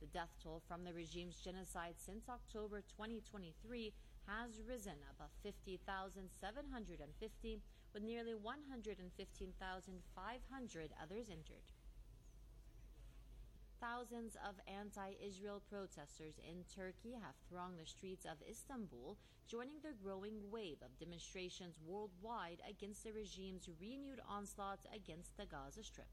death toll from the regime's genocide since October 2023 has risen above 50,750, with nearly 115,500 others injured. Thousands of anti-Israel protesters in Turkey have thronged the streets of Istanbul, joining the growing wave of demonstrations worldwide against the regime's renewed onslaught against the Gaza Strip.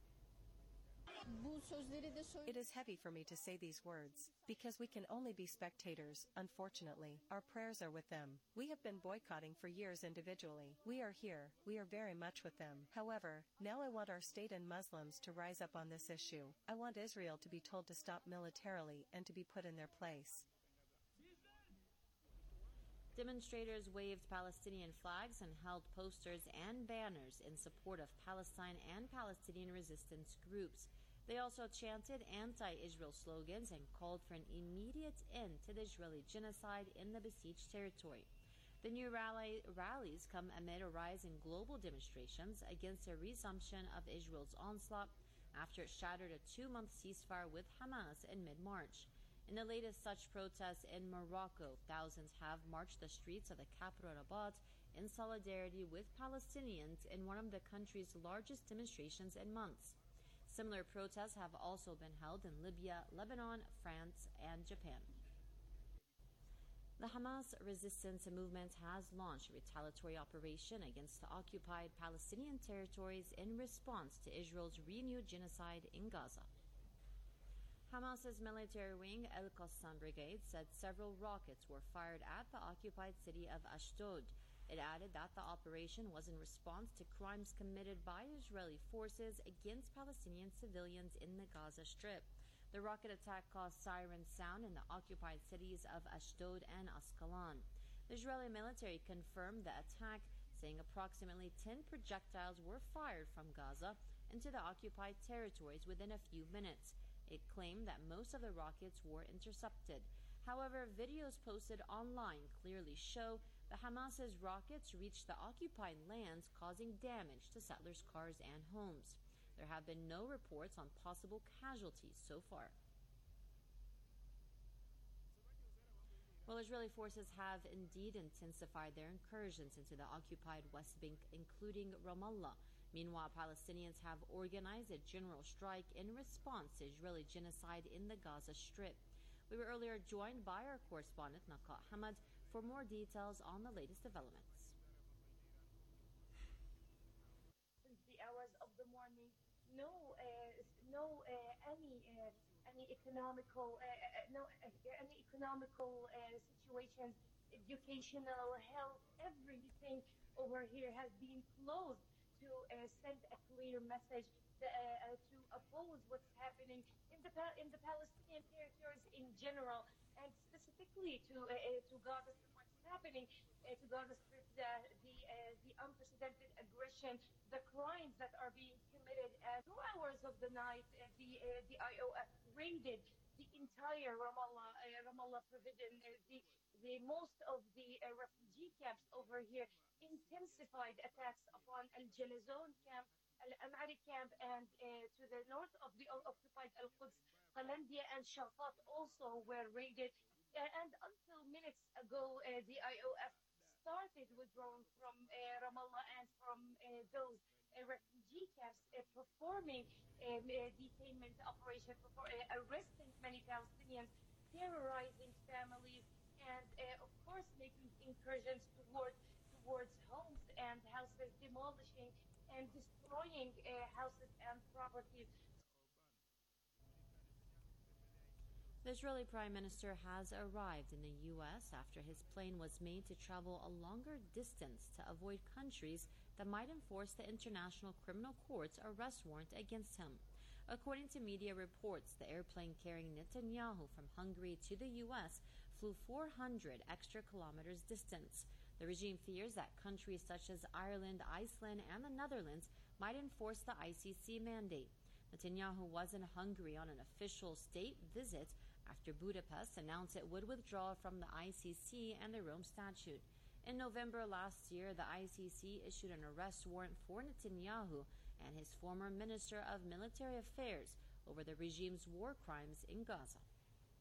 It is heavy for me to say these words, because we can only be spectators, unfortunately. Our prayers are with them. We have been boycotting for years individually. We are here, we are very much with them. However, now I want our state and Muslims to rise up on this issue. I want Israel to be told to stop militarily and to be put in their place. Demonstrators waved Palestinian flags and held posters and banners in support of Palestine and Palestinian resistance groups. They also chanted anti-Israel slogans and called for an immediate end to the Israeli genocide in the besieged territory. The new rallies come amid a rise in global demonstrations against a resumption of Israel's onslaught after it shattered a 2-month ceasefire with Hamas in mid-March. In the latest such protests in Morocco, thousands have marched the streets of the capital Rabat in solidarity with Palestinians in one of the country's largest demonstrations in months. Similar protests have also been held in Libya, Lebanon, France, and Japan. The Hamas resistance movement has launched a retaliatory operation against the occupied Palestinian territories in response to Israel's renewed genocide in Gaza. Hamas's military wing, Al-Qassam Brigade, said several rockets were fired at the occupied city of Ashdod. It added that the operation was in response to crimes committed by Israeli forces against Palestinian civilians in the Gaza Strip. The rocket attack caused siren sound in the occupied cities of Ashdod and Ascalon. The Israeli military confirmed the attack, saying approximately 10 projectiles were fired from Gaza into the occupied territories within a few minutes. It claimed that most of the rockets were intercepted. However, videos posted online clearly show that Hamas's rockets reached the occupied lands, causing damage to settlers' cars and homes. There have been no reports on possible casualties so far. Well, Israeli forces have indeed intensified their incursions into the occupied West Bank, including Ramallah. Meanwhile, Palestinians have organized a general strike in response to Israeli genocide in the Gaza Strip. We were earlier joined by our correspondent Naqa Hamad for more details on the latest developments. Since the hours of the morning, any economical situations, educational, health, everything over here has been closed to send a clear message to oppose what's happening in the Palestinian territories in general, and specifically to Gaza Strip, what's happening to Gaza Strip, the unprecedented aggression, the crimes that are being committed. 2 hours of the night, the IOF raided the entire Ramallah provision. The most of the refugee camps over here, intensified attacks upon Al Jalazon camp, Al Amari camp, and to the north of the occupied Al Quds, Qalandia and Shafat also were raided. And until minutes ago, the IOF started withdrawing from Ramallah and from those refugee camps, performing detainment operation, arresting many Palestinians, terrorizing families, and of course making incursions towards homes and houses, demolishing and destroying houses and properties. The Israeli Prime Minister has arrived in the U.S. after his plane was made to travel a longer distance to avoid countries that might enforce the International Criminal Court's arrest warrant against him. According to media reports, the airplane carrying Netanyahu from Hungary to the U.S. flew 400 extra kilometers distance. The regime fears that countries such as Ireland, Iceland, and the Netherlands might enforce the ICC mandate. Netanyahu was in Hungary on an official state visit after Budapest announced it would withdraw from the ICC and the Rome Statute. In November last year, the ICC issued an arrest warrant for Netanyahu and his former Minister of Military Affairs over the regime's war crimes in Gaza.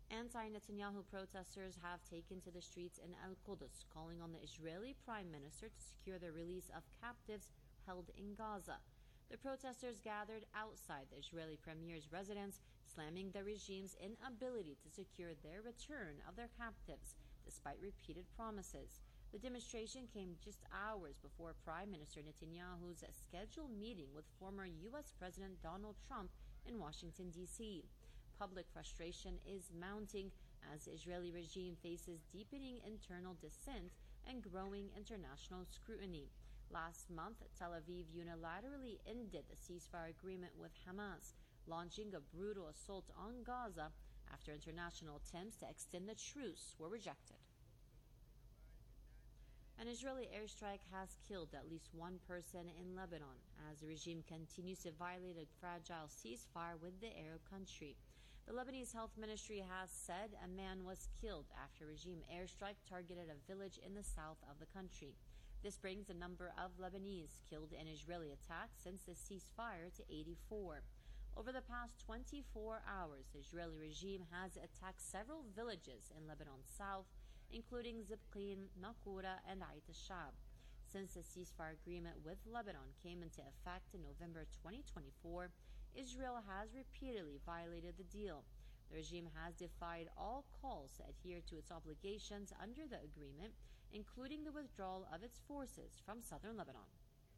Anti-Netanyahu protesters have taken to the streets in Al-Quds, calling on the Israeli Prime Minister to secure the release of captives held in Gaza. The protesters gathered outside the Israeli Premier's residence, slamming the regime's inability to secure their return of their captives, despite repeated promises. The demonstration came just hours before Prime Minister Netanyahu's scheduled meeting with former U.S. President Donald Trump in Washington, D.C. Public frustration is mounting as the Israeli regime faces deepening internal dissent and growing international scrutiny. Last month, Tel Aviv unilaterally ended the ceasefire agreement with Hamas, launching a brutal assault on Gaza after international attempts to extend the truce were rejected. An Israeli airstrike has killed at least one person in Lebanon as the regime continues to violate a fragile ceasefire with the Arab country. The Lebanese Health Ministry has said a man was killed after a regime airstrike targeted a village in the south of the country. This brings the number of Lebanese killed in Israeli attacks since the ceasefire to 84. Over the past 24 hours, the Israeli regime has attacked several villages in Lebanon's south, including Zibqin, Naqoura, and Ait al-Shab. Since the ceasefire agreement with Lebanon came into effect in November 2024, Israel has repeatedly violated the deal. The regime has defied all calls to adhere to its obligations under the agreement, including the withdrawal of its forces from southern Lebanon.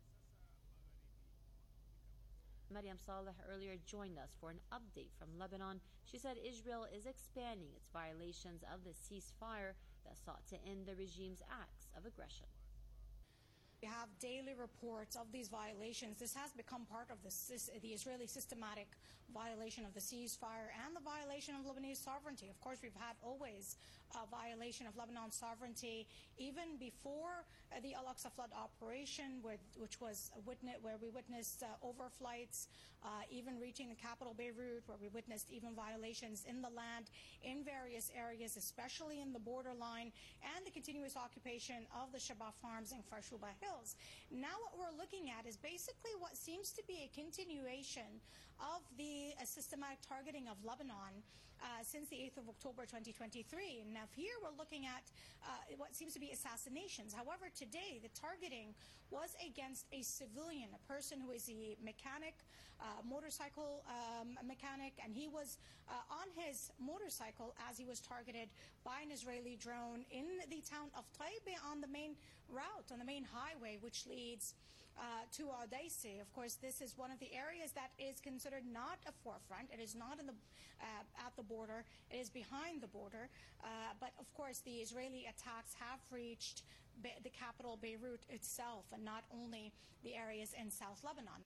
Mariam Saleh earlier joined us for an update from Lebanon. She said Israel is expanding its violations of the ceasefire that sought to end the regime's acts of aggression. We have daily reports of these violations. This has become part of the Israeli systematic violation of the ceasefire and the violation of Lebanese sovereignty. Of course, we've had always a violation of Lebanon's sovereignty, even before the Al-Aqsa flood operation, where we witnessed overflights, even reaching the capital Beirut, where we witnessed even violations in the land in various areas, especially in the borderline, and the continuous occupation of the Shabab farms in Farshuba Hills. Now what we're looking at is basically what seems to be a continuation of the systematic targeting of Lebanon since the 8th of October 2023. And now here we're looking at what seems to be assassinations. However, today the targeting was against a civilian, a person who is a mechanic, motorcycle mechanic, and he was on his motorcycle as he was targeted by an Israeli drone in the town of Taiba on the main route, on the main highway, which leads to Odessa. Of course, this is one of the areas that is considered not a forefront. It is not in the at the border. It is behind the border. But of course, the Israeli attacks have reached the capital Beirut itself, and not only the areas in South Lebanon.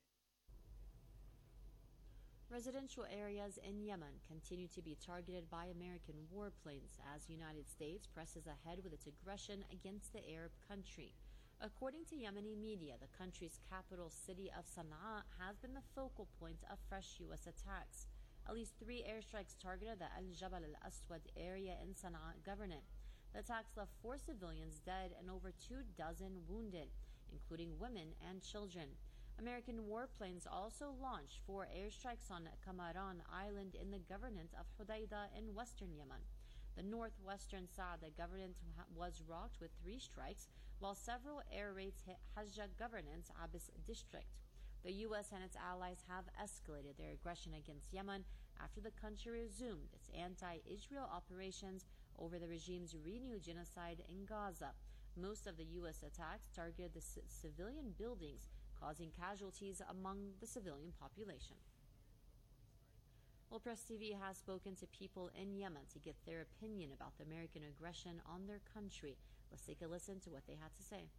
Residential areas in Yemen continue to be targeted by American warplanes as the United States presses ahead with its aggression against the Arab country. According to Yemeni media, the country's capital city of Sana'a has been the focal point of fresh U.S. attacks. At least 3 airstrikes targeted the Al-Jabal al-Aswad area in Sana'a governorate. The attacks left 4 civilians dead and over 24 wounded, including women and children. American warplanes also launched 4 airstrikes on Kamaran Island in the governorate of Hudaydah in western Yemen. The northwestern Saada governorate was rocked with 3 strikes, while several air raids hit Hajjah governorate's Abis district. The U.S. and its allies have escalated their aggression against Yemen after the country resumed its anti-Israel operations over the regime's renewed genocide in Gaza. Most of the U.S. attacks targeted the civilian buildings, causing casualties among the civilian population. Well, Press TV has spoken to people in Yemen to get their opinion about the American aggression on their country. Let's take a listen to what they had to say.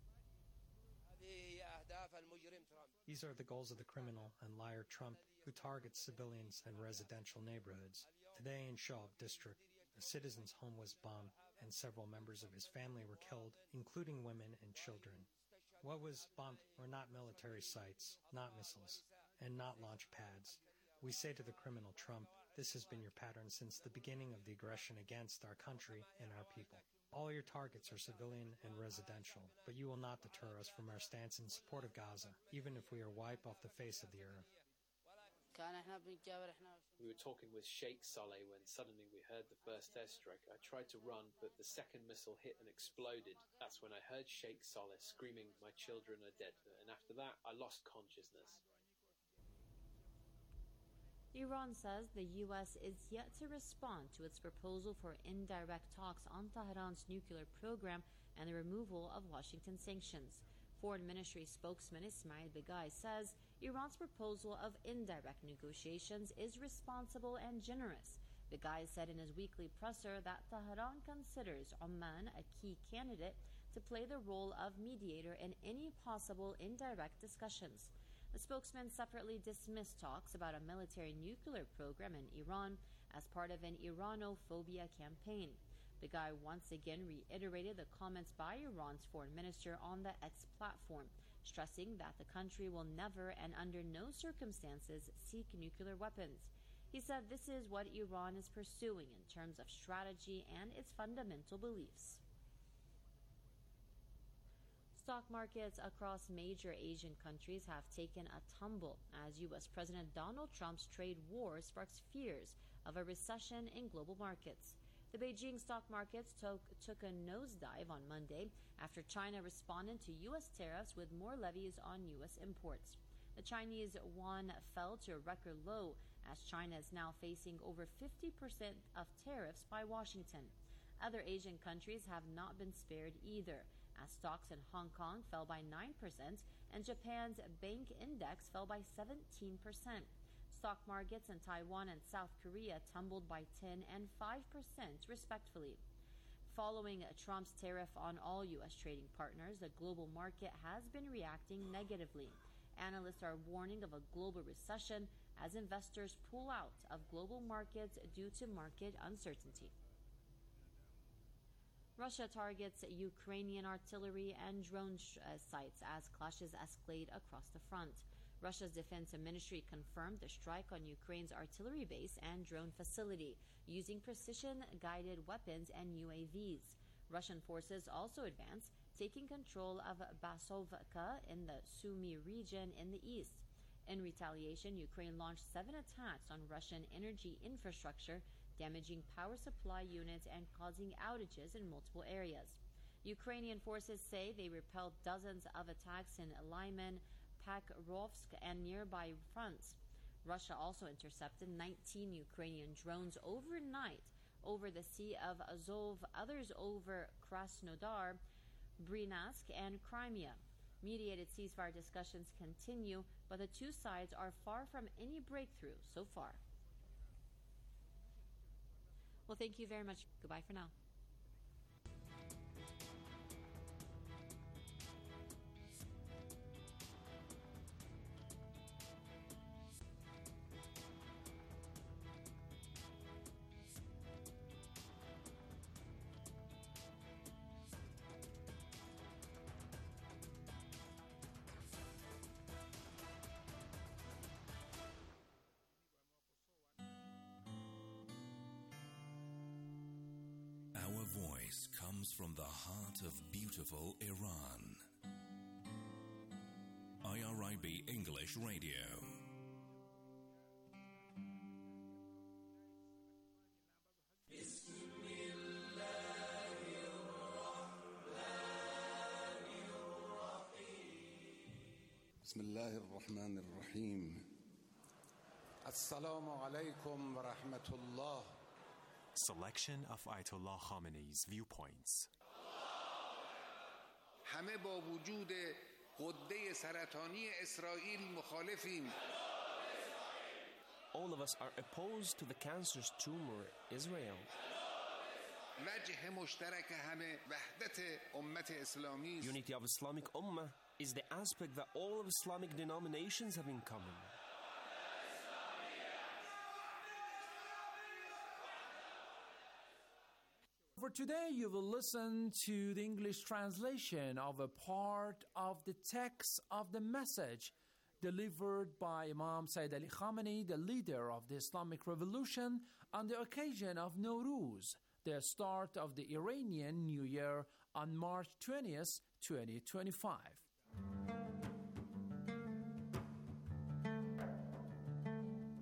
These are the goals of the criminal and liar Trump, who targets civilians and residential neighborhoods. Today in Sha'ab district, a citizen's home was bombed and several members of his family were killed, including women and children. What was bombed were not military sites, not missiles, and not launch pads. We say to the criminal Trump, this has been your pattern since the beginning of the aggression against our country and our people. All your targets are civilian and residential, but you will not deter us from our stance in support of Gaza, even if we are wiped off the face of the earth. We were talking with Sheikh Saleh when suddenly we heard the first airstrike. I tried to run, but the second missile hit and exploded. That's when I heard Sheikh Saleh screaming, "My children are dead." And after that, I lost consciousness. Iran says the U.S. is yet to respond to its proposal for indirect talks on Tehran's nuclear program and the removal of Washington sanctions. Foreign Ministry spokesman Ismail Beghai says Iran's proposal of indirect negotiations is responsible and generous. Beghai said in his weekly presser that Tehran considers Oman a key candidate to play the role of mediator in any possible indirect discussions. The spokesman separately dismissed talks about a military nuclear program in Iran as part of an Iranophobia campaign. Beghai once again reiterated the comments by Iran's foreign minister on the X platform, stressing that the country will never and under no circumstances seek nuclear weapons. He said this is what Iran is pursuing in terms of strategy and its fundamental beliefs. Stock markets across major Asian countries have taken a tumble as U.S. President Donald Trump's trade war sparks fears of a recession in global markets. The Beijing stock markets took a nosedive on Monday after China responded to U.S. tariffs with more levies on U.S. imports. The Chinese yuan fell to a record low as China is now facing over 50% of tariffs by Washington. Other Asian countries have not been spared either, as stocks in Hong Kong fell by 9% and Japan's Bank Index fell by 17%. Stock markets in Taiwan and South Korea tumbled by 10 and 5% respectively. Following Trump's tariff on all U.S. trading partners, the global market has been reacting negatively. Analysts are warning of a global recession as investors pull out of global markets due to market uncertainty. Russia targets Ukrainian artillery and drone sites as clashes escalate across the front. Russia's defense ministry confirmed the strike on Ukraine's artillery base and drone facility using precision-guided weapons and UAVs. Russian forces also advanced, taking control of Basovka in the Sumy region in the east. In retaliation, Ukraine launched 7 attacks on Russian energy infrastructure, damaging power supply units and causing outages in multiple areas. Ukrainian forces say they repelled dozens of attacks in Lyman, Pakrovsk, and nearby fronts. Russia also intercepted 19 Ukrainian drones overnight over the Sea of Azov, others over Krasnodar, Bryansk, and Crimea. Mediated ceasefire discussions continue, but the two sides are far from any breakthrough so far. Well, thank you very much. Goodbye for now. Our voice comes from the heart of beautiful Iran. IRIB English Radio. بسم الله الرحمن الرحيم. السلام عليكم ورحمة الله. Selection of Ayatollah Khamenei's viewpoints. همه با وجود غده سرطانی اسرائیل مخالفیم. All of us are opposed to the cancerous tumor Israel. وجه مشترک همه وحدت امت اسلامی است. Unity of Islamic Ummah is the aspect that all of Islamic denominations have in common. For today, you will listen to the English translation of a part of the text of the message delivered by Imam Sayyid Ali Khamenei, the leader of the Islamic Revolution, on the occasion of Nowruz, the start of the Iranian New Year on March 20th, 2025.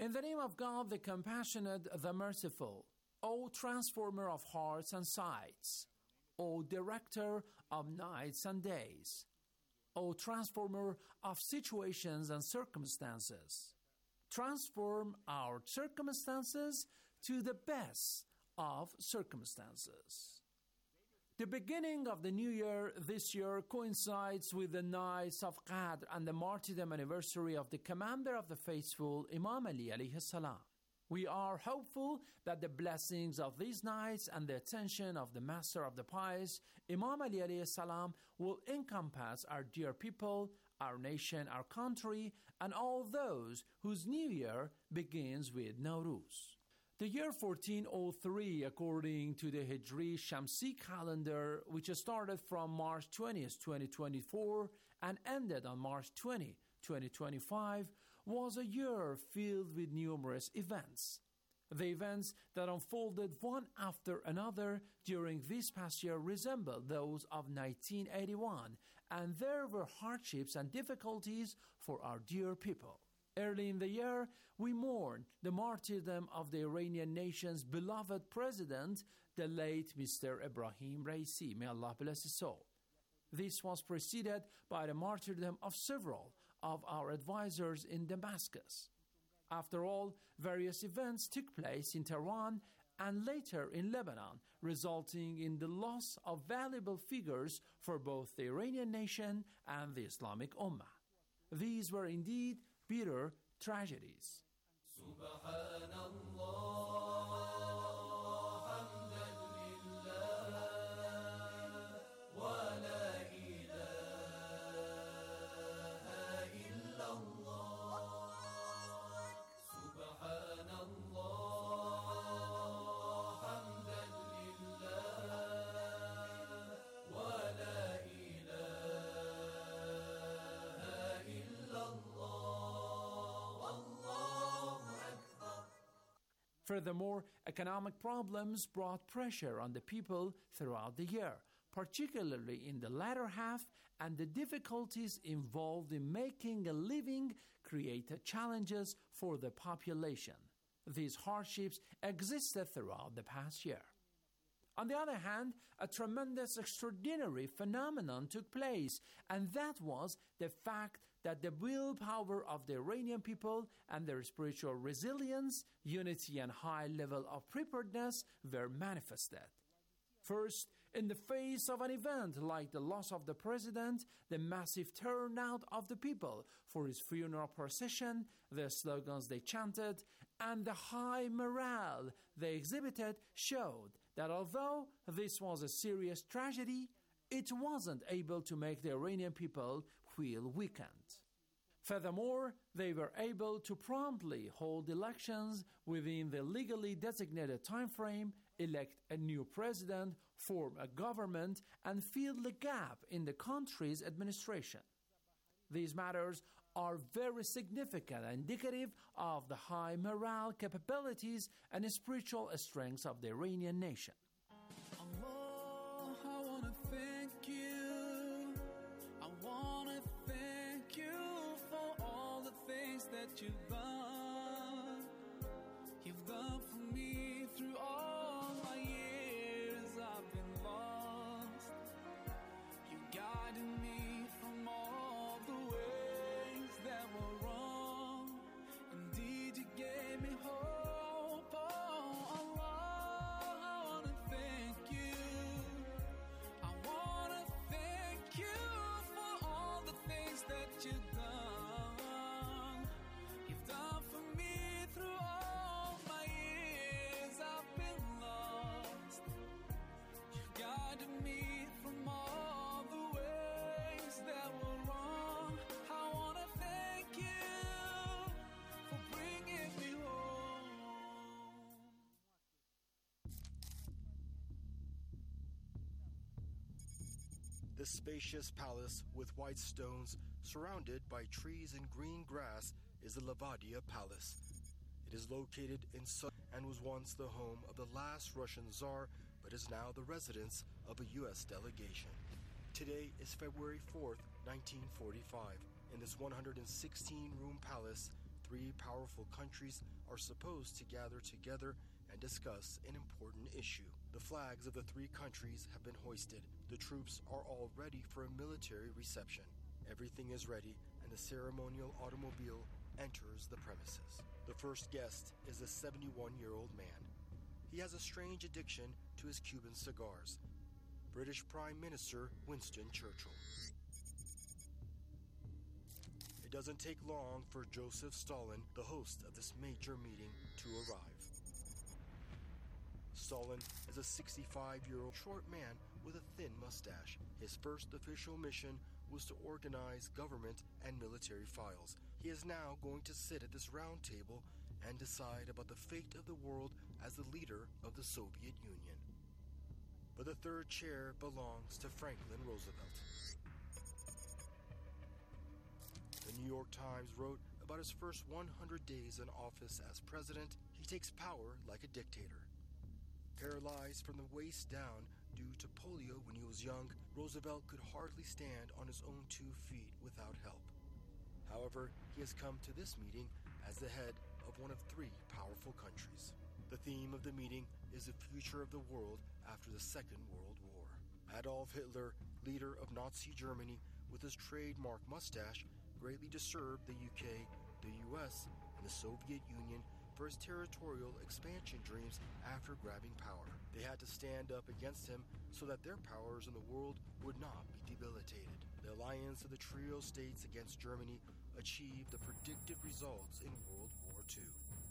In the name of God, the compassionate, the merciful, O transformer of hearts and sights, O director of nights and days, O transformer of situations and circumstances, transform our circumstances to the best of circumstances. The beginning of the new year this year coincides with the nights of Qadr and the martyrdom anniversary of the commander of the faithful, Imam Ali alayhi salam. We are hopeful that the blessings of these nights and the attention of the master of the pious, Imam Ali alayhi salam, will encompass our dear people, our nation, our country, and all those whose new year begins with Nowruz. The year 1403, according to the Hijri Shamsi calendar, which started from March 20th, 2024, and ended on March 20, 2025, was a year filled with numerous events. The events that unfolded one after another during this past year resembled those of 1981, and there were hardships and difficulties for our dear people. Early in the year, we mourned the martyrdom of the Iranian nation's beloved president, the late Mr. Ebrahim Raisi. May Allah bless his soul. This was preceded by the martyrdom of several of our advisors in Damascus. After all, various events took place in Tehran and later in Lebanon, resulting in the loss of valuable figures for both the Iranian nation and the Islamic Ummah. These were indeed bitter tragedies. Furthermore, economic problems brought pressure on the people throughout the year, particularly in the latter half, and the difficulties involved in making a living created challenges for the population. These hardships existed throughout the past year. On the other hand, a tremendous extraordinary phenomenon took place, and that was the fact that the willpower of the Iranian people and their spiritual resilience, unity, and high level of preparedness were manifested. First, in the face of an event like the loss of the president, the massive turnout of the people for his funeral procession, the slogans they chanted, and the high morale they exhibited showed that although this was a serious tragedy, it wasn't able to make the Iranian people feel weakened. Furthermore, they were able to promptly hold elections within the legally designated time frame, elect a new president, form a government, and fill the gap in the country's administration. These matters are very significant and indicative of the high morale capabilities and spiritual strengths of the Iranian nation. Allah, I want to thank you. I want to thank you for all the things that you've done. You've done for me through all my years I've been lost. You guided me from all the ways that were wrong. Indeed, you gave me hope. Oh, Allah, I want to thank you. I want to thank you for all the things that you've done. You've done for me through all my years I've been lost. You've guided me from all the ways that were wrong. I want to thank you for bringing me home. This spacious palace with white stones surrounded by trees and green grass is the Levadia Palace. It is located in and was once the home of the last Russian Tsar, but is now the residence of a U.S. delegation. Today is February 4th, 1945. In this 116-room palace, three powerful countries are supposed to gather together and discuss an important issue. The flags of the three countries have been hoisted. The troops are all ready for a military reception. Everything is ready, and the ceremonial automobile enters the premises. The first guest is a 71-year-old man. He has a strange addiction to his Cuban cigars. British Prime Minister Winston Churchill. It doesn't take long for Joseph Stalin, the host of this major meeting, to arrive. Stalin is a 65-year-old short man with a thin mustache. His first official mission was to organize government and military files. He is now going to sit at this round table and decide about the fate of the world as the leader of the Soviet Union. But the third chair belongs to Franklin Roosevelt. The New York Times wrote about his first 100 days in office as president. He takes power like a dictator. Paralyzed from the waist down due to polio when he was young, Roosevelt could hardly stand on his own 2 feet without help. However, he has come to this meeting as the head of one of 3 powerful countries. The theme of the meeting is the future of the world after the Second World War. Adolf Hitler, leader of Nazi Germany, with his trademark mustache, greatly disturbed the UK, the US, and the Soviet Union for his territorial expansion dreams after grabbing power. They had to stand up against him so that their powers in the world would not be debilitated. The alliance of the trio states against Germany achieved the predicted results in World War II.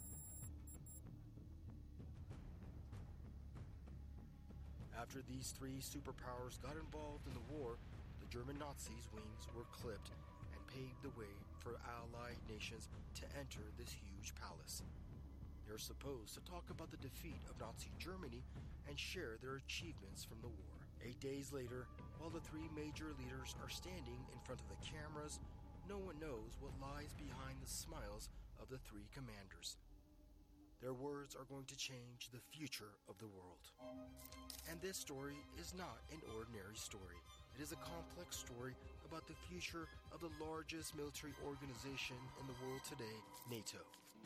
After these 3 superpowers got involved in the war, the German Nazis' wings were clipped and paved the way for Allied nations to enter this huge palace. They're supposed to talk about the defeat of Nazi Germany and share their achievements from the war. 8 days later, while the 3 major leaders are standing in front of the cameras, no one knows what lies behind the smiles of the 3 commanders. Their words are going to change the future of the world. And this story is not an ordinary story. It is a complex story about the future of the largest military organization in the world today, NATO.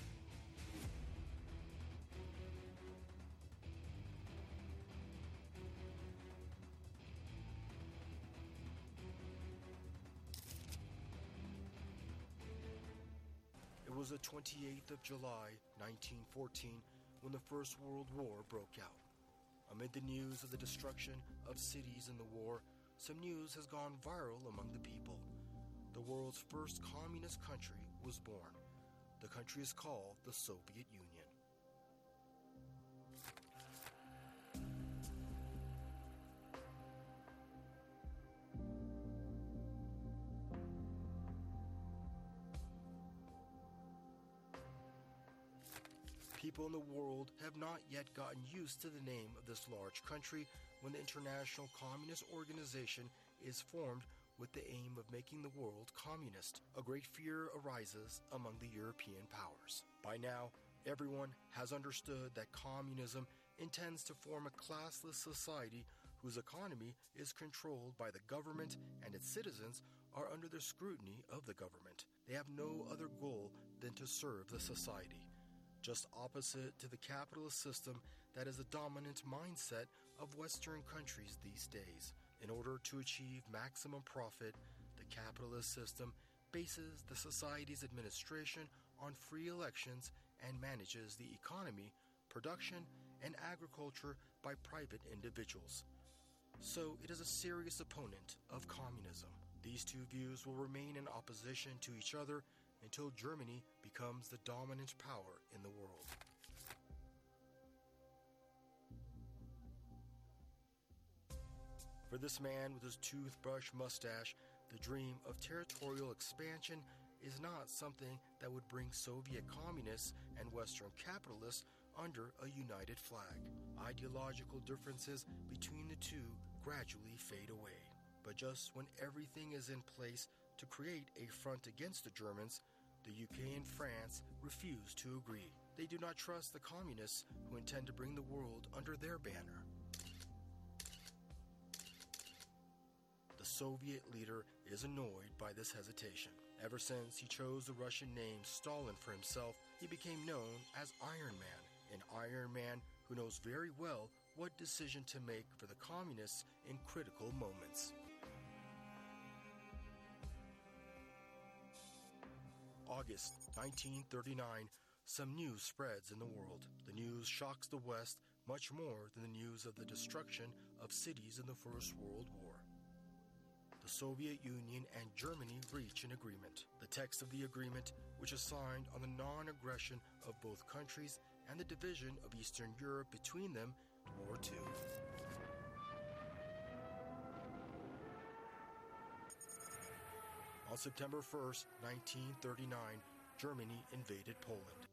It was the 28th of July, 1914, when the First World War broke out. Amid the news of the destruction of cities in the war, some news has gone viral among the people. The world's first communist country was born. The country is called the Soviet Union. People in the world have not yet gotten used to the name of this large country when the International Communist Organization is formed with the aim of making the world communist. A great fear arises among the European powers. By now, everyone has understood that communism intends to form a classless society whose economy is controlled by the government and its citizens are under the scrutiny of the government. They have no other goal than to serve the society. Just opposite to the capitalist system that is the dominant mindset of Western countries these days. In order to achieve maximum profit, the capitalist system bases the society's administration on free elections and manages the economy, production, and agriculture by private individuals. So it is a serious opponent of communism. These 2 views will remain in opposition to each other until Germany becomes the dominant power in the world. For this man with his toothbrush mustache, the dream of territorial expansion is not something that would bring Soviet communists and Western capitalists under a united flag. Ideological differences between the 2 gradually fade away. But just when everything is in place to create a front against the Germans, the UK and France refuse to agree. They do not trust the communists who intend to bring the world under their banner. The Soviet leader is annoyed by this hesitation. Ever since he chose the Russian name Stalin for himself, he became known as Iron Man, an Iron Man who knows very well what decision to make for the communists in critical moments. August 1939, some news spreads in the world. The news shocks the West much more than the news of the destruction of cities in the First World War. The Soviet Union and Germany reach an agreement. The text of the agreement, which is signed on the non-aggression of both countries and the division of Eastern Europe between them, War II. On September 1st, 1939, Germany invaded Poland.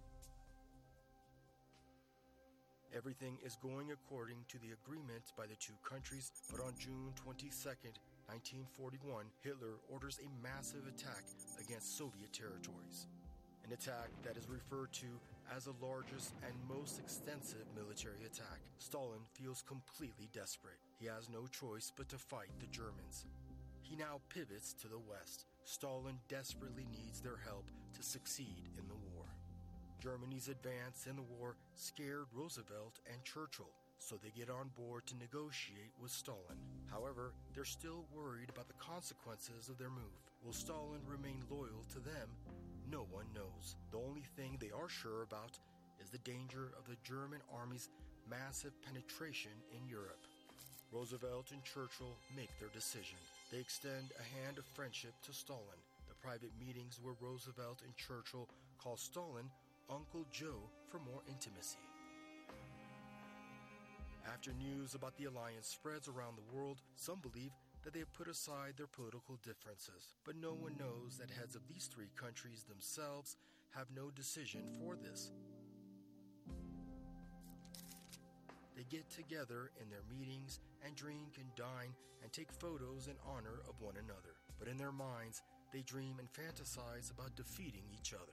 Everything is going according to the agreement by the two countries, but on June 22nd, 1941, Hitler orders a massive attack against Soviet territories. An attack that is referred to as the largest and most extensive military attack. Stalin feels completely desperate. He has no choice but to fight the Germans. He now pivots to the West. Stalin desperately needs their help to succeed in the war. Germany's advance in the war scared Roosevelt and Churchill, so they get on board to negotiate with Stalin. However, they're still worried about the consequences of their move. Will Stalin remain loyal to them? No one knows. The only thing they are sure about is the danger of the German army's massive penetration in Europe. Roosevelt and Churchill make their decision. They extend a hand of friendship to Stalin. The private meetings where Roosevelt and Churchill call Stalin Uncle Joe for more intimacy. After news about the alliance spreads around the world, some believe that they have put aside their political differences. But no one knows that heads of these three countries themselves have no decision for this. They get together in their meetings and drink and dine and take photos in honor of one another. But in their minds, they dream and fantasize about defeating each other.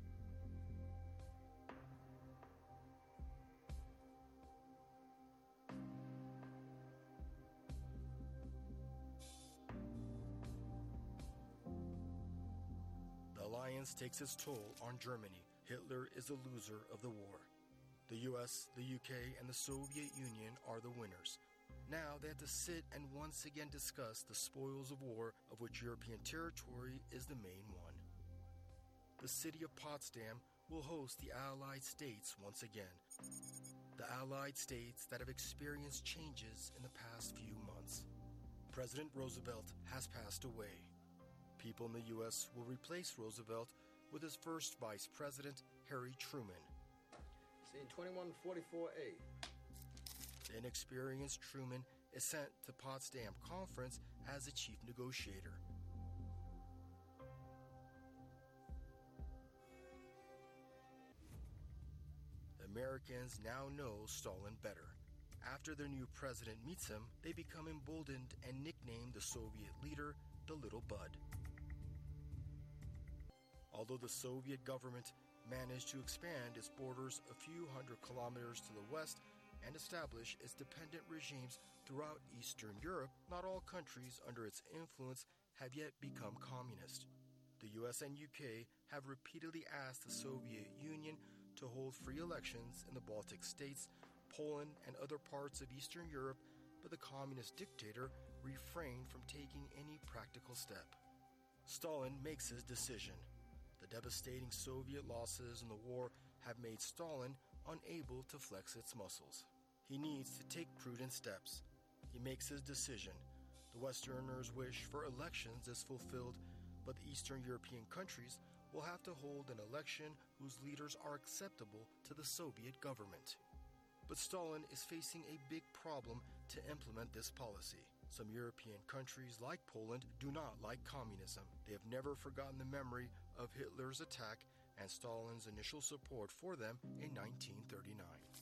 The alliance takes its toll on Germany. Hitler is the loser of the war. The US, the UK, and the Soviet Union are the winners. Now they have to sit and once again discuss the spoils of war, of which European territory is the main one. The city of Potsdam will host the Allied states once again. The Allied states that have experienced changes in the past few months. President Roosevelt has passed away. People in the US will replace Roosevelt with his first vice president, Harry Truman. Scene 2144A. The inexperienced Truman is sent to Potsdam Conference as the chief negotiator. The Americans now know Stalin better. After their new president meets him, they become emboldened and nickname the Soviet leader the Little Bud. Although the Soviet government managed to expand its borders a few hundred kilometers to the west and establish its dependent regimes throughout Eastern Europe, not all countries under its influence have yet become communist. The US and UK have repeatedly asked the Soviet Union to hold free elections in the Baltic states, Poland, and other parts of Eastern Europe, but the communist dictator refrained from taking any practical step. Stalin makes his decision. The devastating Soviet losses in the war have made Stalin unable to flex its muscles. He needs to take prudent steps. He makes his decision. The Westerners' wish for elections is fulfilled, but the Eastern European countries will have to hold an election whose leaders are acceptable to the Soviet government. But Stalin is facing a big problem to implement this policy. Some European countries, like Poland, do not like communism. They have never forgotten the memory of Hitler's attack and Stalin's initial support for them in 1939.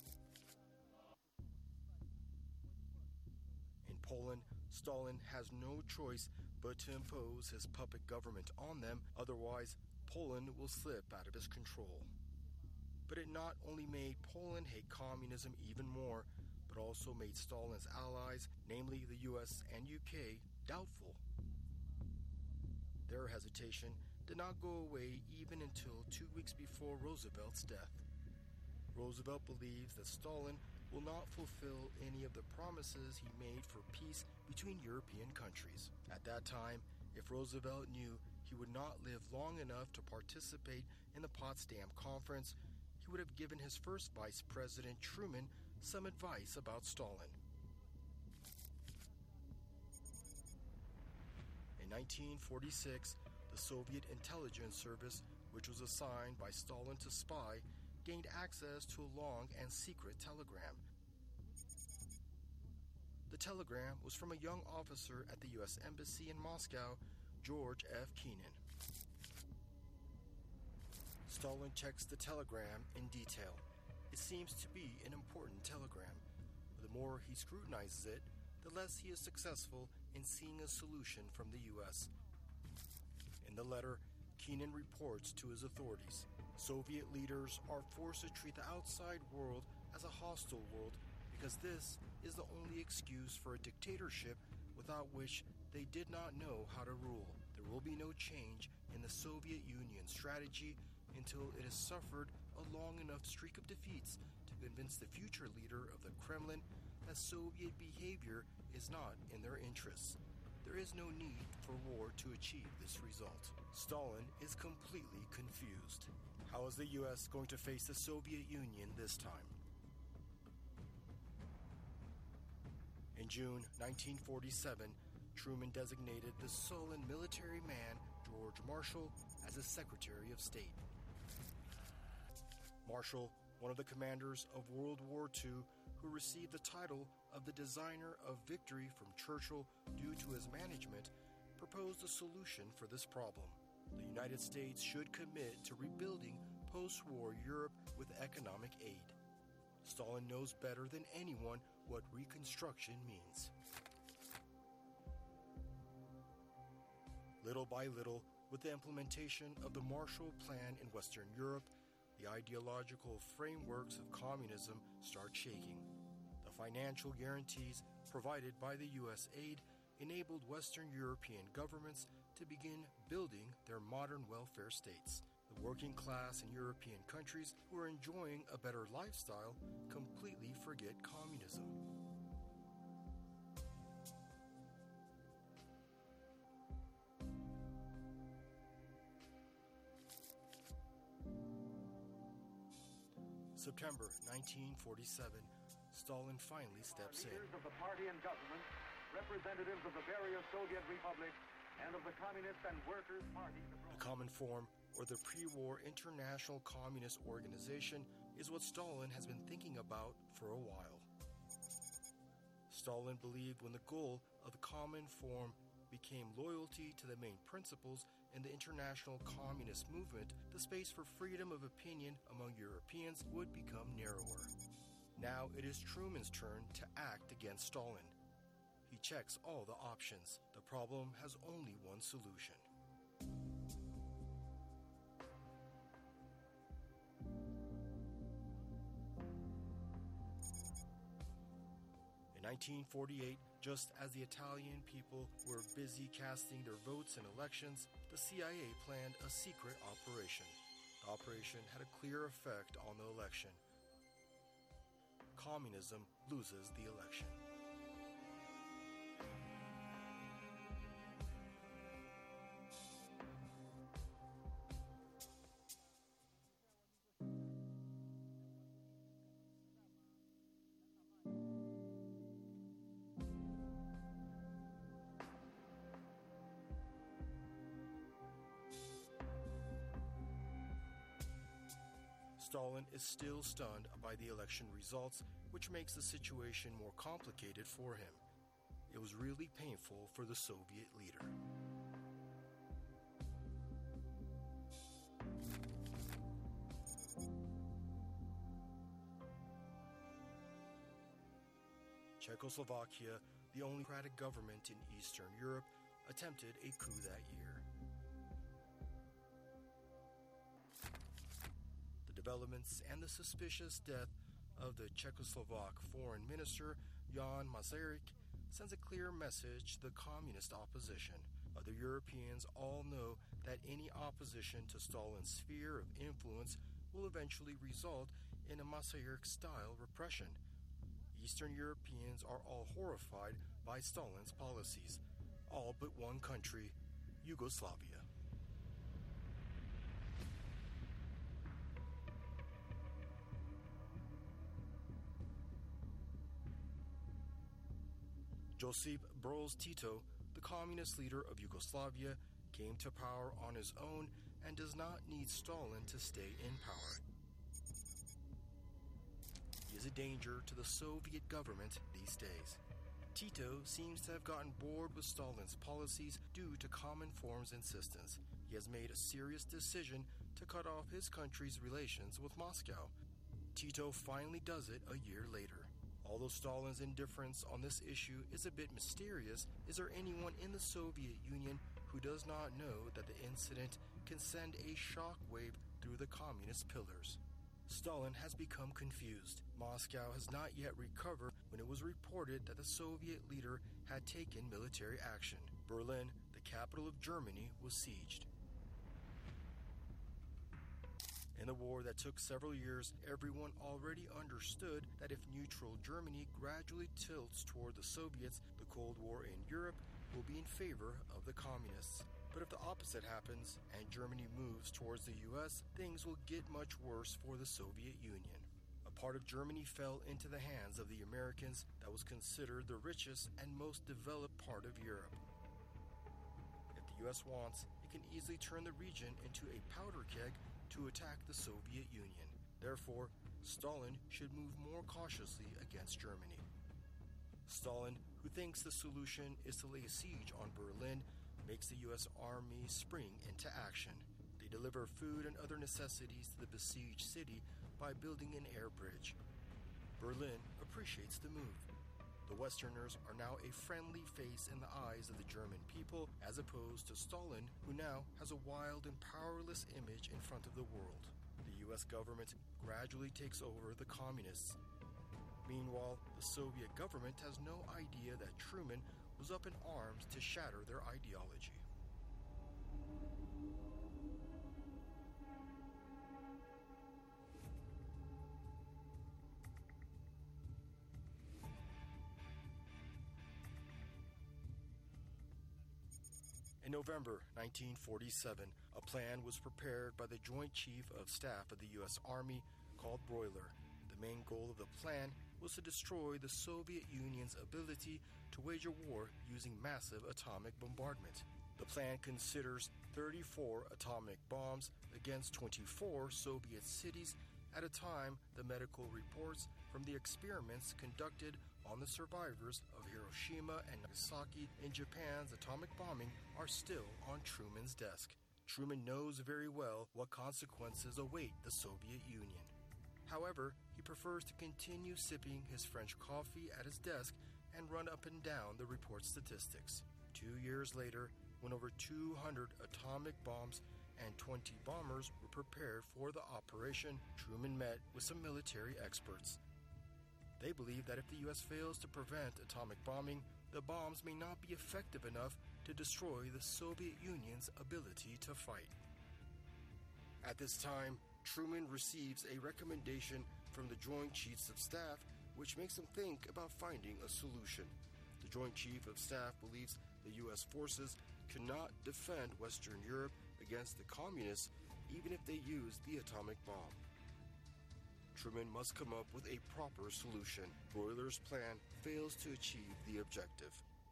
In Poland, Stalin has no choice but to impose his puppet government on them, otherwise Poland will slip out of his control. But it not only made Poland hate communism even more, but also made Stalin's allies, namely the US and UK, doubtful. Their hesitation did not go away even until 2 weeks before Roosevelt's death. Roosevelt believes that Stalin will not fulfill any of the promises he made for peace between European countries. At that time, if Roosevelt knew he would not live long enough to participate in the Potsdam Conference, he would have given his first Vice President, Truman, some advice about Stalin. In 1946, the Soviet intelligence service, which was assigned by Stalin to spy, gained access to a long and secret telegram. The telegram was from a young officer at the U.S. Embassy in Moscow, George F. Kennan. Stalin checks the telegram in detail. It seems to be an important telegram. The more he scrutinizes it, the less he is successful in seeing a solution from the U.S. In the letter, Kennan reports to his authorities. Soviet leaders are forced to treat the outside world as a hostile world because this is the only excuse for a dictatorship without which they did not know how to rule. There will be no change in the Soviet Union's strategy until it has suffered a long enough streak of defeats to convince the future leader of the Kremlin that Soviet behavior is not in their interests. There is no need for war to achieve this result. Stalin is completely confused. How is the U.S. going to face the Soviet Union this time? In June 1947, Truman designated the sullen military man George Marshall as his Secretary of State. Marshall, one of the commanders of World War II, who received the title of the designer of victory from Churchill due to his management, proposed a solution for this problem. The United States should commit to rebuilding post-war Europe with economic aid. Stalin knows better than anyone what reconstruction means. Little by little, with the implementation of the Marshall Plan in Western Europe, the ideological frameworks of communism start shaking. The financial guarantees provided by the U.S. aid enabled Western European governments to begin building their modern welfare states. The working class in European countries who are enjoying a better lifestyle completely forget communism. September 1947, Stalin finally steps in. Leaders of the party and government, representatives of the various Soviet republics, and of the Communist and Workers' Parties. The Cominform, or the pre-war International Communist Organization, is what Stalin has been thinking about for a while. Stalin believed when the goal of the Cominform became loyalty to the main principles in the international communist movement, the space for freedom of opinion among Europeans would become narrower. Now it is Truman's turn to act against Stalin. He checks all the options. The problem has only one solution. In 1948, just as the Italian people were busy casting their votes in elections, the CIA planned a secret operation. The operation had a clear effect on the election. Communism loses the election. Stalin is still stunned by the election results, which makes the situation more complicated for him. It was really painful for the Soviet leader. Czechoslovakia, the only democratic government in Eastern Europe, attempted a coup that year. Developments and the suspicious death of the Czechoslovak foreign minister Jan Masaryk sends a clear message to the communist opposition. A Other Europeans all know that any opposition to Stalin's sphere of influence will eventually result in a Massayer-style repression. Eastern Europeans are all horrified by Stalin's policies, all but one country, Yugoslavia. Josip Broz Tito, the communist leader of Yugoslavia, came to power on his own and does not need Stalin to stay in power. He is a danger to the Soviet government these days. Tito seems to have gotten bored with Stalin's policies due to Cominform's insistence. He has made a serious decision to cut off his country's relations with Moscow. Tito finally does it a year later. Although Stalin's indifference on this issue is a bit mysterious, is there anyone in the Soviet Union who does not know that the incident can send a shockwave through the communist pillars? Stalin has become confused. Moscow has not yet recovered when it was reported that the Soviet leader had taken military action. Berlin, the capital of Germany, was sieged. In the war that took several years, everyone already understood that if neutral Germany gradually tilts toward the Soviets, the Cold War in Europe will be in favor of the communists. But if the opposite happens, and Germany moves towards the US, things will get much worse for the Soviet Union. A part of Germany fell into the hands of the Americans that was considered the richest and most developed part of Europe. If the US wants, it can easily turn the region into a powder keg to attack the Soviet Union. Therefore, Stalin should move more cautiously against Germany. Stalin, who thinks the solution is to lay siege on Berlin, makes the U.S. Army spring into action. They deliver food and other necessities to the besieged city by building an air bridge. Berlin appreciates the move. The Westerners are now a friendly face in the eyes of the German people, as opposed to Stalin, who now has a wild and powerless image in front of the world. The U.S. government gradually takes over the communists. Meanwhile, the Soviet government has no idea that Truman was up in arms to shatter their ideology. In November 1947, a plan was prepared by the Joint Chief of Staff of the U.S. Army called Broiler. The main goal of the plan was to destroy the Soviet Union's ability to wage a war using massive atomic bombardment. The plan considers 34 atomic bombs against 24 Soviet cities at a time. The medical reports from the experiments conducted on the survivors of Hiroshima and Nagasaki in Japan's atomic bombing are still on Truman's desk. Truman knows very well what consequences await the Soviet Union. However, he prefers to continue sipping his French coffee at his desk and run up and down the report statistics. 2 years later, when over 200 atomic bombs and 20 bombers were prepared for the operation, Truman met with some military experts. They believe that if the U.S. fails to prevent atomic bombing, the bombs may not be effective enough to destroy the Soviet Union's ability to fight. At this time, Truman receives a recommendation from the Joint Chiefs of Staff, which makes him think about finding a solution. The Joint Chief of Staff believes the U.S. forces cannot defend Western Europe against the communists even if they use the atomic bomb. Truman must come up with a proper solution. Broiler's plan fails to achieve the objective.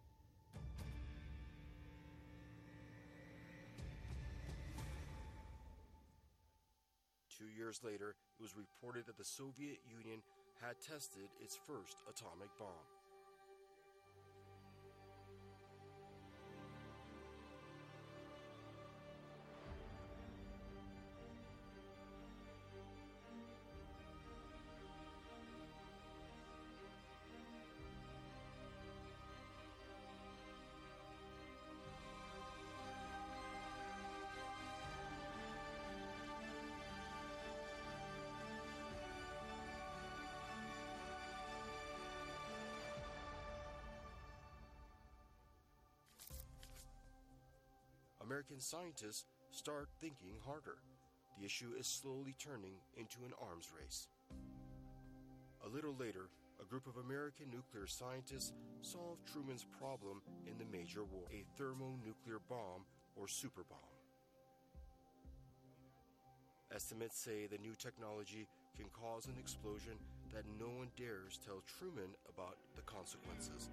Two years later, it was reported that the Soviet Union had tested its first atomic bomb. American scientists start thinking harder. The issue is slowly turning into an arms race. A little later, a group of American nuclear scientists solved Truman's problem in the major war, a thermonuclear bomb or super bomb. Estimates say the new technology can cause an explosion that no one dares tell Truman about the consequences.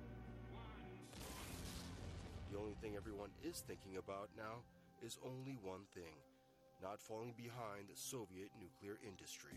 The only thing everyone is thinking about now is only one thing: not falling behind the Soviet nuclear industry.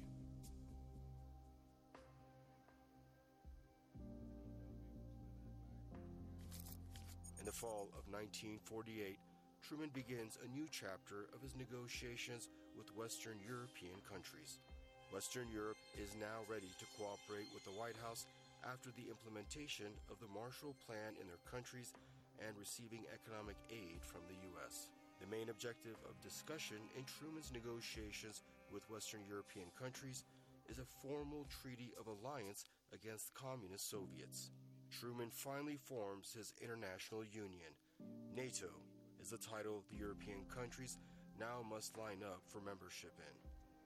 In the fall of 1948, Truman begins a new chapter of his negotiations with Western European countries. Western Europe is now ready to cooperate with the White House after the implementation of the Marshall Plan in their countries and receiving economic aid from the U.S. The main objective of discussion in Truman's negotiations with Western European countries is a formal treaty of alliance against communist Soviets. Truman finally forms his international union. NATO is the title the European countries now must line up for membership in.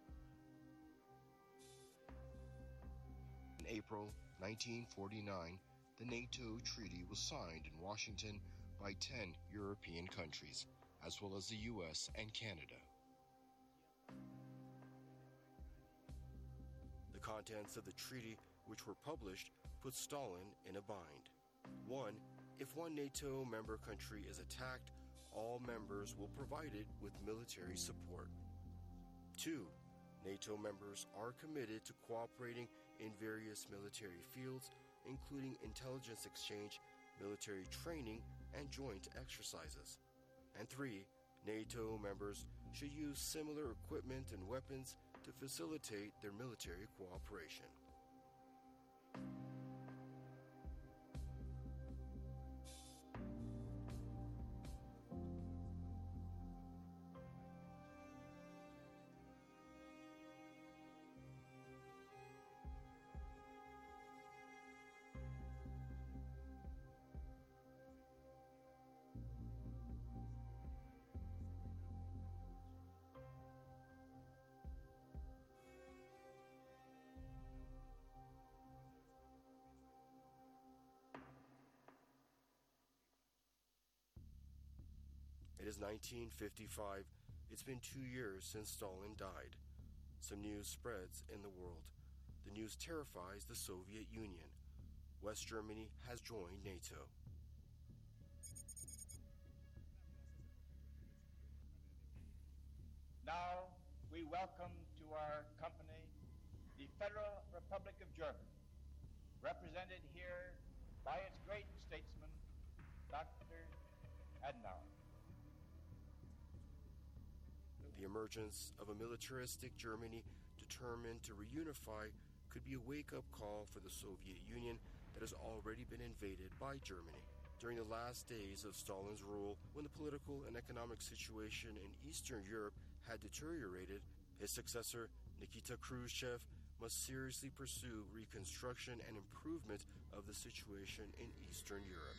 In April 1949, the NATO treaty was signed in Washington by 10 European countries, as well as the US and Canada. The contents of the treaty, which were published, put Stalin in a bind. 1. If one NATO member country is attacked, all members will provide it with military support. 2. NATO members are committed to cooperating in various military fields, including intelligence exchange, military training, and joint exercises. And 3. NATO members should use similar equipment and weapons to facilitate their military cooperation. It is 1955. It's been 2 years since Stalin died. Some news spreads in the world. The news terrifies the Soviet Union. West Germany has joined NATO. Now we welcome to our company the Federal Republic of Germany, represented here by its great statesman, Dr. Adenauer. The emergence of a militaristic Germany determined to reunify could be a wake-up call for the Soviet Union that has already been invaded by Germany. During the last days of Stalin's rule, when the political and economic situation in Eastern Europe had deteriorated, his successor, Nikita Khrushchev, must seriously pursue reconstruction and improvement of the situation in Eastern Europe.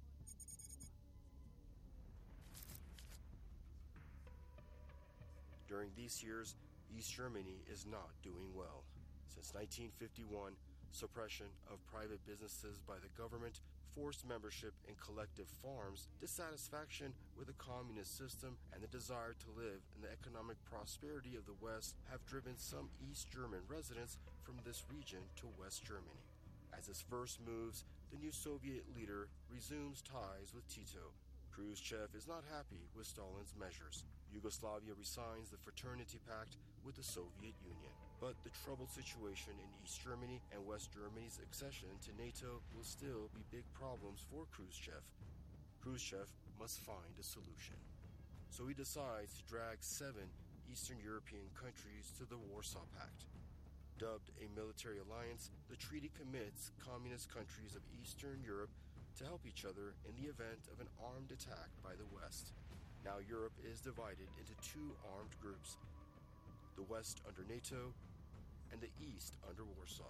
During these years, East Germany is not doing well. Since 1951, suppression of private businesses by the government, forced membership in collective farms, dissatisfaction with the communist system, and the desire to live in the economic prosperity of the West have driven some East German residents from this region to West Germany. As his first moves, the new Soviet leader resumes ties with Tito. Khrushchev is not happy with Stalin's measures. Yugoslavia resigns the Fraternity Pact with the Soviet Union. But the troubled situation in East Germany and West Germany's accession to NATO will still be big problems for Khrushchev. Khrushchev must find a solution. So he decides to drag 7 Eastern European countries to the Warsaw Pact. Dubbed a military alliance, the treaty commits communist countries of Eastern Europe to help each other in the event of an armed attack by the West. Now Europe is divided into 2 armed groups, the West under NATO and the East under Warsaw.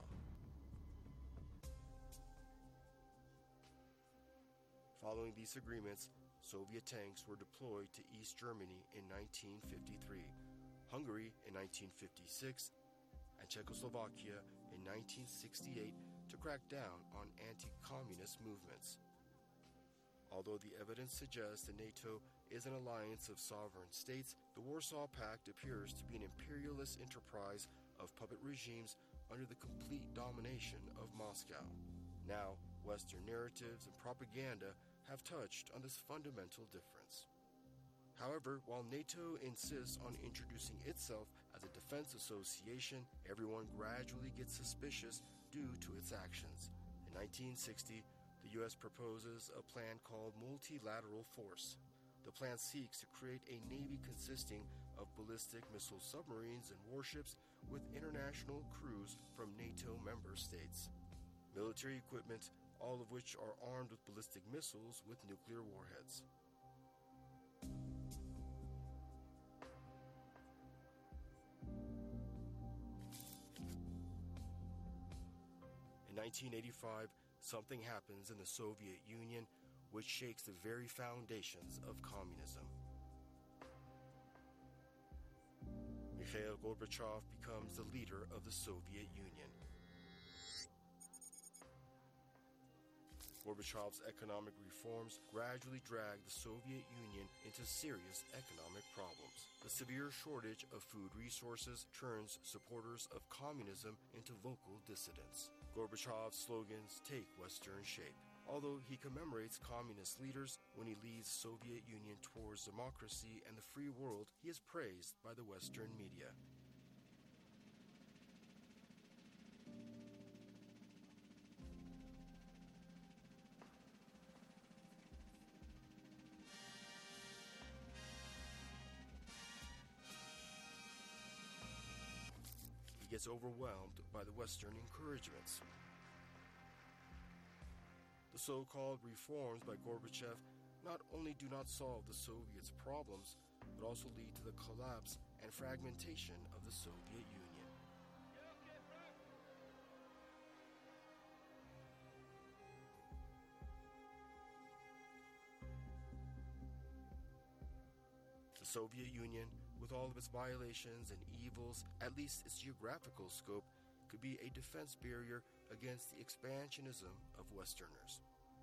Following these agreements, Soviet tanks were deployed to East Germany in 1953, Hungary in 1956, and Czechoslovakia in 1968 to crack down on anti-communist movements. Although the evidence suggests that NATO is an alliance of sovereign states, the Warsaw Pact appears to be an imperialist enterprise of puppet regimes under the complete domination of Moscow. Now, Western narratives and propaganda have touched on this fundamental difference. However, while NATO insists on introducing itself as a defense association, everyone gradually gets suspicious due to its actions. In 1960, the U.S. proposes a plan called Multilateral Force. The plan seeks to create a navy consisting of ballistic missile submarines and warships with international crews from NATO member states. Military equipment, all of which are armed with ballistic missiles with nuclear warheads. In 1985, something happens in the Soviet Union which shakes the very foundations of communism. Mikhail Gorbachev becomes the leader of the Soviet Union. Gorbachev's economic reforms gradually dragged the Soviet Union into serious economic problems. The severe shortage of food resources turns supporters of communism into vocal dissidents. Gorbachev's slogans take Western shape. Although he commemorates communist leaders when he leads the Soviet Union towards democracy and the free world, he is praised by the Western media. He gets overwhelmed by the Western encouragements. The so-called reforms by Gorbachev not only do not solve the Soviets' problems, but also lead to the collapse and fragmentation of the Soviet Union. The Soviet Union, with all of its violations and evils, at least its geographical scope, could be a defense barrier against the expansionism of Westerners.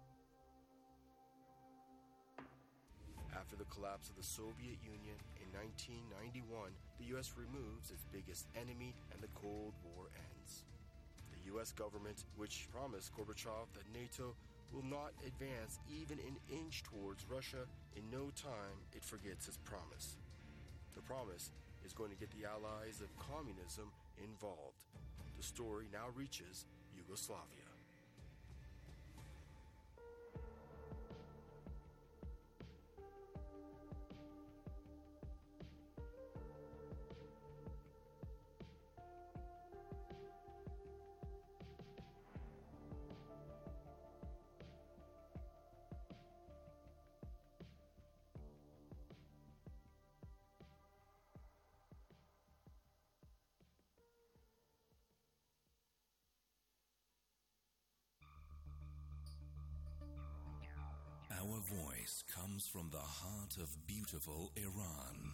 After the collapse of the Soviet Union in 1991, the U.S. removes its biggest enemy and the Cold War ends. The U.S. government, which promised Gorbachev that NATO will not advance even an inch towards Russia, in no time it forgets its promise. The promise is going to get the allies of communism involved. The story now reaches Yugoslavia. Our voice comes from the heart of beautiful Iran.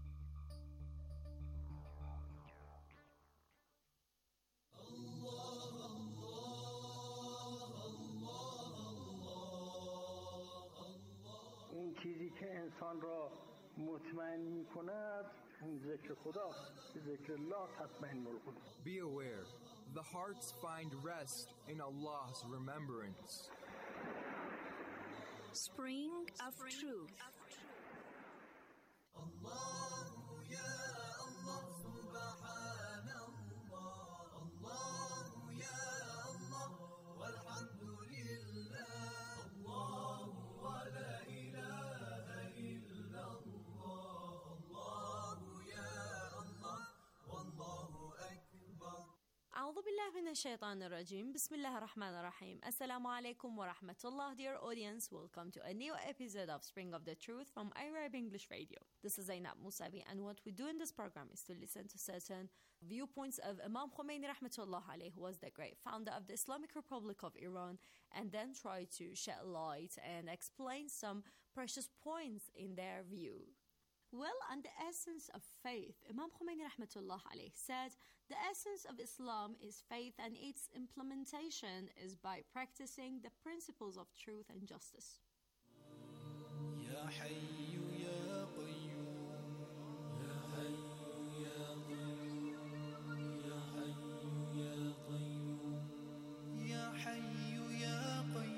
اون چیزی که انسان را مطمئن می‌کند اون ذکر خداست. ذکر الله تطمئن القلوب. Be aware, the hearts find rest in Allah's remembrance. Spring of Truth. أعوذ بالله من الشيطان الرجيم. بسم الله الرحمن الرحيم. Assalamu alaikum wa rahmatullah. Dear audience, welcome to a new episode of Spring of the Truth from Arab English Radio. This is Zainab Musabi, and what we do in this program is to listen to certain viewpoints of Imam Khomeini rahmatullah alayhi, who was the great founder of the Islamic Republic of Iran, and then try to shed light and explain some precious points in their view. Well, and the essence of faith, Imam Khomeini rahmatullah alayh said, the essence of Islam is faith and its implementation is by practicing the principles of truth and justice. Ya Hayyu Ya Qayyum, Ya Hayyu Ya Qayyum, Ya Hayyu Ya Qayyum, Ya Hayyu Ya Qayyum.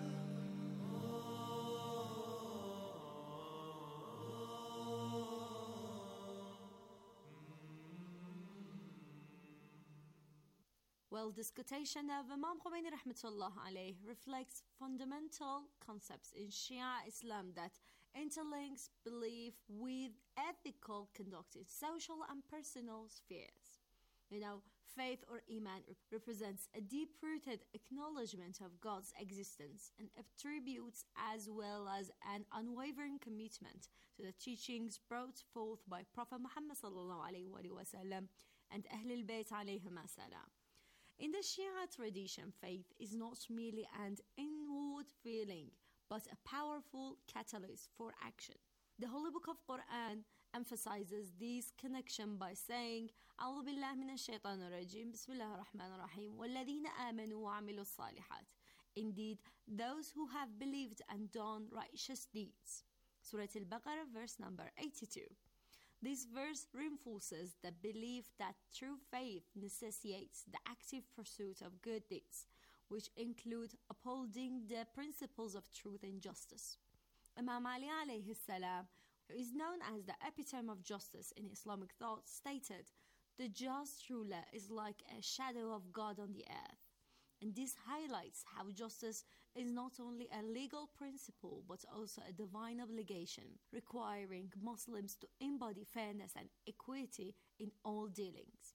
Well, this quotation of Imam Khomeini rahmatullah alayh reflects fundamental concepts in Shia Islam that interlinks belief with ethical conduct in social and personal spheres. Faith or Iman represents a deep-rooted acknowledgement of God's existence and attributes as well as an unwavering commitment to the teachings brought forth by Prophet Muhammad sallallahu alaihi wasallam and Ahlul Bayt alayhim salam. In the Shia tradition, faith is not merely an inward feeling, but a powerful catalyst for action. The Holy Book of Quran emphasizes this connection by saying, أعوذ بالله من الشيطان الرجيم بسم الله الرحمن الرحيم والذين آمنوا وعملوا الصالحات. Indeed, those who have believed and done righteous deeds. Surah Al-Baqarah, verse number 82. This verse reinforces the belief that true faith necessitates the active pursuit of good deeds, which include upholding the principles of truth and justice. Imam Ali alayhi salam, who is known as the epitome of justice in Islamic thought, stated, "The just ruler is like a shadow of God on the earth." And this highlights how justice is not only a legal principle but also a divine obligation, requiring Muslims to embody fairness and equity in all dealings.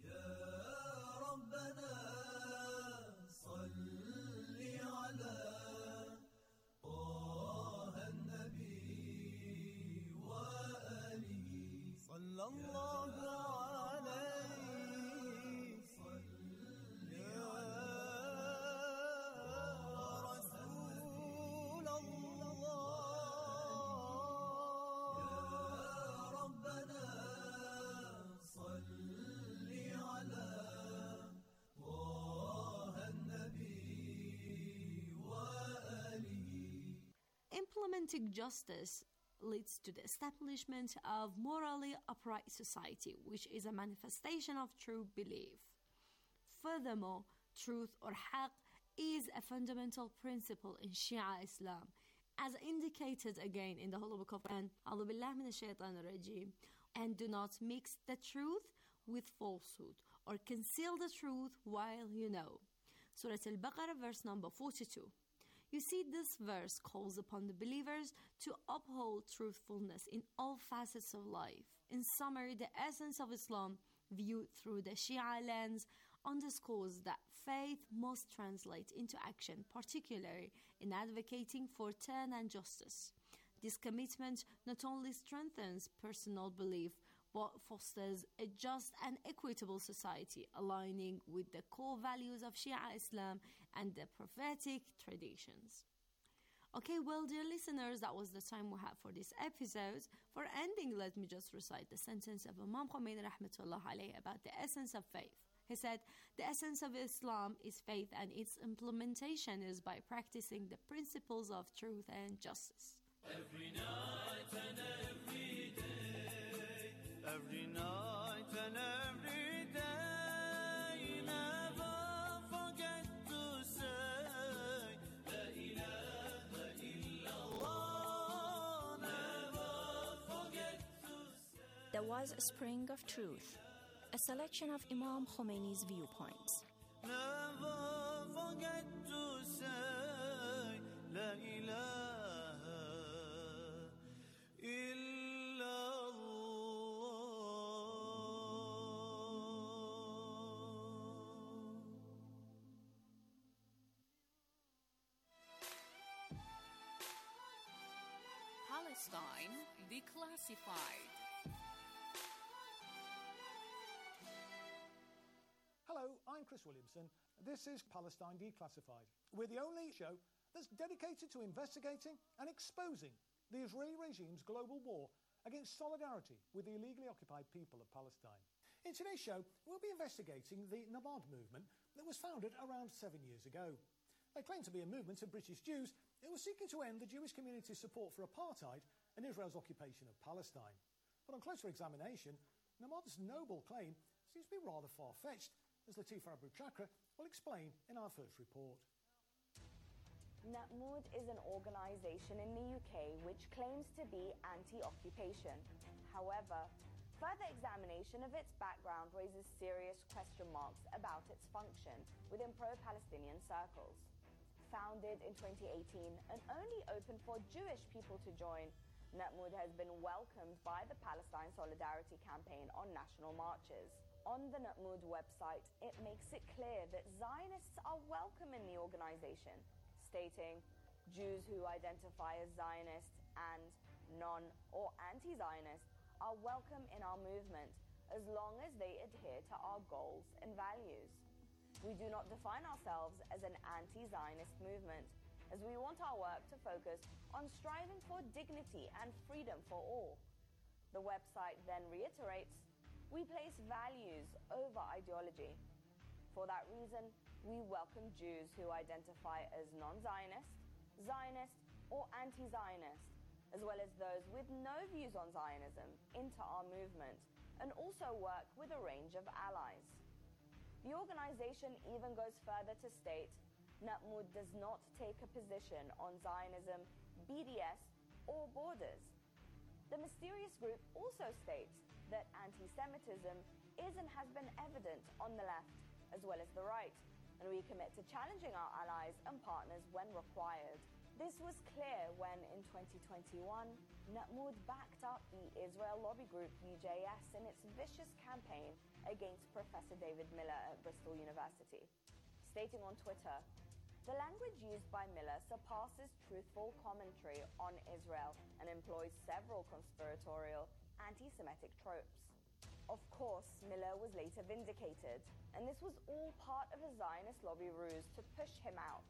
Implementing justice leads to the establishment of morally upright society, which is a manifestation of true belief. Furthermore, truth or haqq is a fundamental principle in Shia Islam, as indicated again in the Holy Book of Quran, أعوذ بالله من الشيطان الرجيم, and do not mix the truth with falsehood or conceal the truth while you know. Surah Al-Baqarah, verse number 42. You see, this verse calls upon the believers to uphold truthfulness in all facets of life. In summary, the essence of Islam, viewed through the Shia lens, underscores that faith must translate into action, particularly in advocating for truth and justice. This commitment not only strengthens personal belief, but fosters a just and equitable society, aligning with the core values of Shia Islam and the prophetic traditions. Okay, well, dear listeners, that was the time we have for this episode. For ending, let me just recite the sentence of Imam Khomeini rahmatullah alayh about the essence of faith. He said, "The essence of Islam is faith, and its implementation is by practicing the principles of truth and justice." Every night and every day, every night and every day, never forget to say, La ilaha illallah, never forget to say. There was a spring of truth, a selection of Imam Khomeini's viewpoints. Never forget to say, La ilaha Palestine Declassified. Hello, I'm Chris Williamson. This is Palestine Declassified. We're the only show that's dedicated to investigating and exposing the Israeli regime's global war against solidarity with the illegally occupied people of Palestine. In today's show, we'll be investigating the Nabad movement that was founded around 7 years ago. They claim to be a movement of British Jews who were seeking to end the Jewish community's support for apartheid and Israel's occupation of Palestine. But on closer examination, Nabad's noble claim seems to be rather far-fetched, as Latifa Abu Chakra will explain in our first report. Nabad is an organisation in the UK which claims to be anti-occupation. However, further examination of its background raises serious question marks about its function within pro-Palestinian circles. Founded in 2018 and only open for Jewish people to join, Nabad has been welcomed by the Palestine Solidarity Campaign on national marches. On the Nabad website, it makes it clear that Zionists are welcome in the organisation, stating, Jews who identify as Zionist and non- or anti-Zionist are welcome in our movement as long as they adhere to our goals and values. We do not define ourselves as an anti-Zionist movement, as we want our work to focus on striving for dignity and freedom for all. The website then reiterates, we place values over ideology. For that reason, we welcome Jews who identify as non-Zionist, Zionist, or anti-Zionist, as well as those with no views on Zionism, into our movement, and also work with a range of allies. The organisation even goes further to state Nabad does not take a position on Zionism, BDS, or borders. The mysterious group also states that anti-Semitism is and has been evident on the left as well as the right, and we commit to challenging our allies and partners when required. This was clear when, in 2021, Nabad backed up the Israel lobby group UJS in its vicious campaign against Professor David Miller at Bristol University, stating on Twitter, the language used by Miller surpasses truthful commentary on Israel and employs several conspiratorial, anti-Semitic tropes. Of course, Miller was later vindicated, and this was all part of a Zionist lobby ruse to push him out.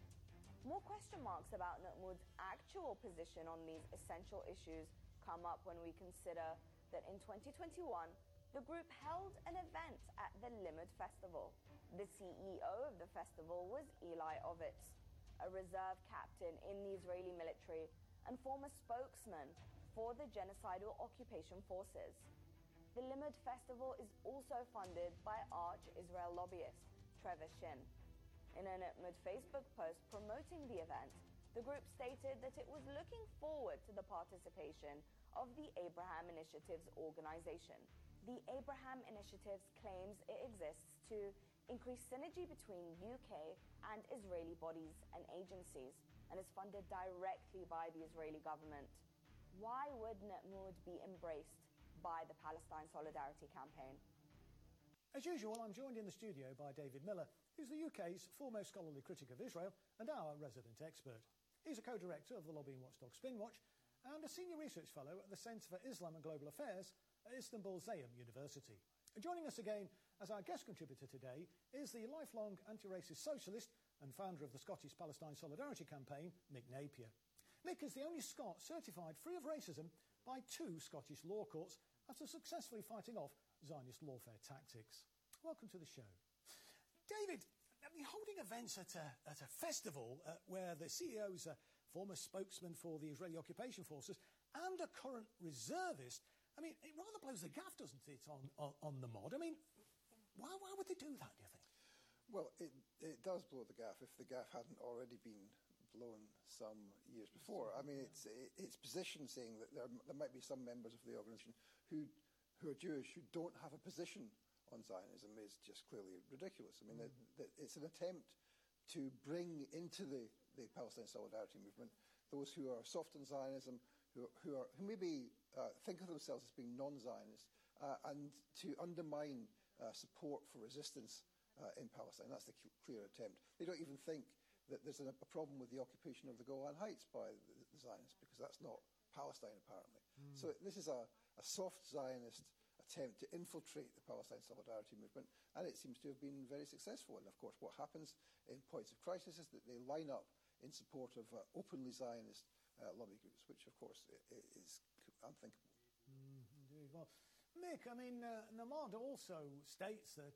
More question marks about Nabad's actual position on these essential issues come up when we consider that in 2021, the group held an event at the Limud Festival. The CEO of the festival was Eli Ovitz, a reserve captain in the Israeli military and former spokesman for the genocidal occupation forces. The Limud Festival is also funded by arch-Israel lobbyist Trevor Shin. In a Nabad Facebook post promoting the event, the group stated that it was looking forward to the participation of the Abraham Initiatives organization. The Abraham Initiatives claims it exists to increase synergy between UK and Israeli bodies and agencies and is funded directly by the Israeli government. Why would Nabad be embraced by the Palestine Solidarity Campaign? As usual, I'm joined in the studio by David Miller, who's the UK's foremost scholarly critic of Israel and our resident expert. He's a co-director of the lobbying watchdog Spinwatch and a senior research fellow at the Centre for Islam and Global Affairs at Istanbul Zayem University. And joining us again as our guest contributor today is the lifelong anti-racist socialist and founder of the Scottish Palestine Solidarity Campaign, Nick Napier. Nick is the only Scot certified free of racism by 2 Scottish law courts after successfully fighting off Zionist lawfare tactics. Welcome to the show. David, holding events at a festival where the CEO is a former spokesman for the Israeli occupation forces and a current reservist, I mean, it rather blows the gaff, doesn't it, on the mod? I mean, why would they do that, do you think? Well, it does blow the gaff if the gaff hadn't already been blown some years before. I mean, its position saying that there might be some members of the organisation who are Jewish who don't have a position on Zionism is just clearly ridiculous. I mean, it's an attempt to bring into the Palestine Solidarity movement those who are soft on Zionism, who maybe think of themselves as being non-Zionist, and to undermine support for resistance in Palestine. That's the clear attempt. They don't even think that there's a problem with the occupation of the Golan Heights by the Zionists, because that's not Palestine, apparently. So this is a soft Zionist attempt to infiltrate the Palestine Solidarity movement, and it seems to have been very successful. And of course, what happens in points of crisis is that they line up in support of openly Zionist lobby groups, which, of course, is unthinkable. Indeed. Well, Mick, I mean, Narmada also states that